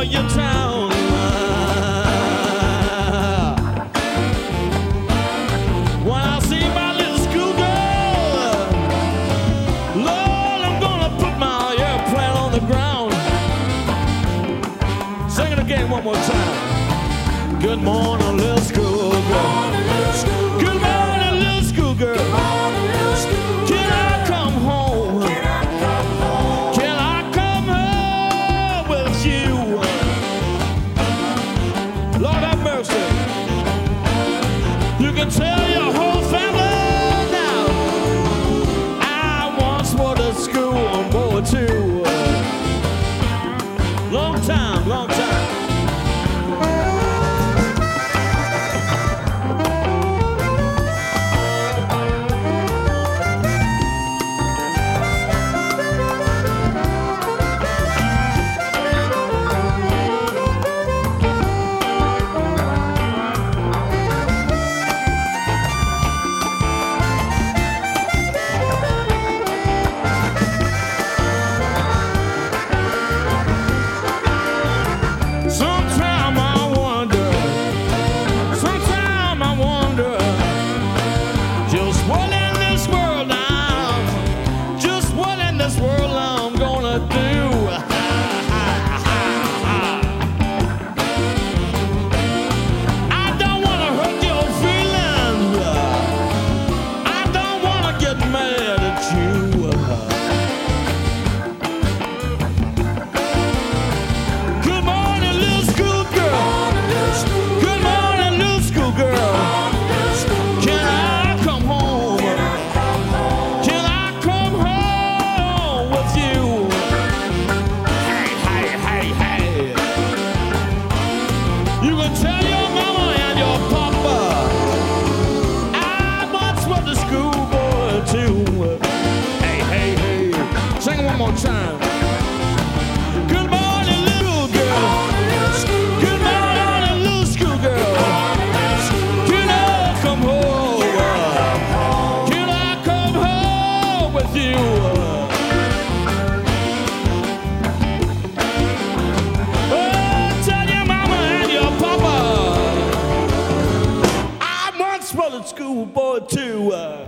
your town. When I see my little schoolgirl, Lord, I'm gonna put my airplane on the ground. Sing it again one more time. Good morning, little schoolgirl. Good morning, little schoolgirl. Can I come home? Can I come home with you? Lord have mercy. You can tell your whole family now. I once went to school boy too. Long time, long time. You can tell your mama and your papa I once was a schoolboy too. Hey, hey, hey. Sing it one more time. Good morning, little girl. Good morning, little schoolgirl. Can I come home? Can I come home with you? Schoolboy too.